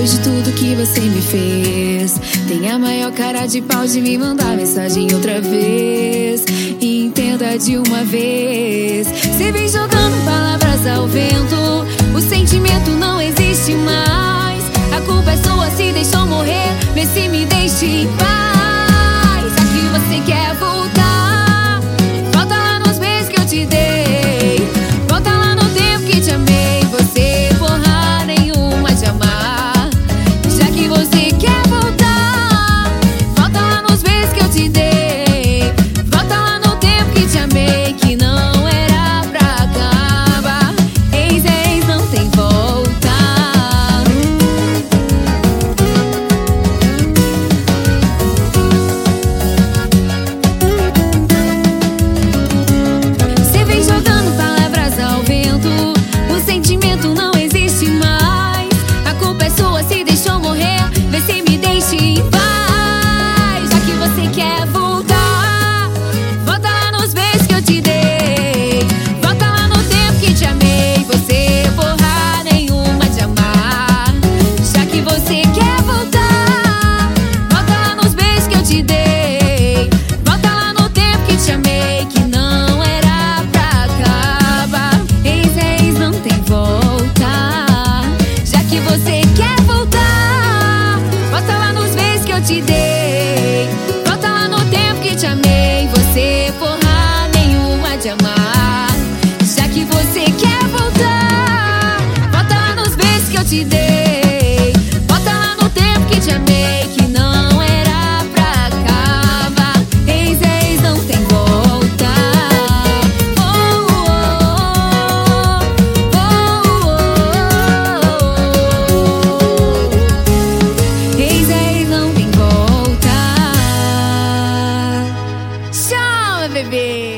Depois de tudo que você me fez, tem a maior cara de pau de me mandar mensagem outra vez. E entenda de uma vez, você vem jogando palavras ao vento. O sentimento não existe mais. A culpa é sua, se deixou morrer. Vê se me deixe em paz. Aqui você quer voltar. Volta lá nos beijos que eu te dei. Volta lá no tempo que te amei. Você porra nenhuma de amar. Já que você quer voltar, volta lá nos beijos que eu te dei. Volta lá no tempo que te amei, que não era pra acabar. Ex é ex, não tem volta. Você vem jogando palavras ao vento. O sentimento não existe mais. A culpa é sua, se deixou morrer. Vê se me deixe em paz. Já que você quer voltar, volta lá nos beijos que eu te dei. Volta lá no tempo que te amei. Você porra nenhuma de amar. Já que você quer voltar, volta lá nos beijos que eu te dei. Volta lá no tempo que te amei, que não era pra acabar. Ex é ex, não tem volta. Já que você quer voltar, volta lá nos beijos que eu te dei. Volta lá no tempo que te amei. Você porra nenhuma de amar. Já que você quer voltar, volta lá nos beijos que eu te dei. Volta lá no tempo que te amei, que não era pra acabar. Ex é ex, não tem volta. Oh, oh, oh, oh. Ex é ex, não tem volta. Chama, bebê.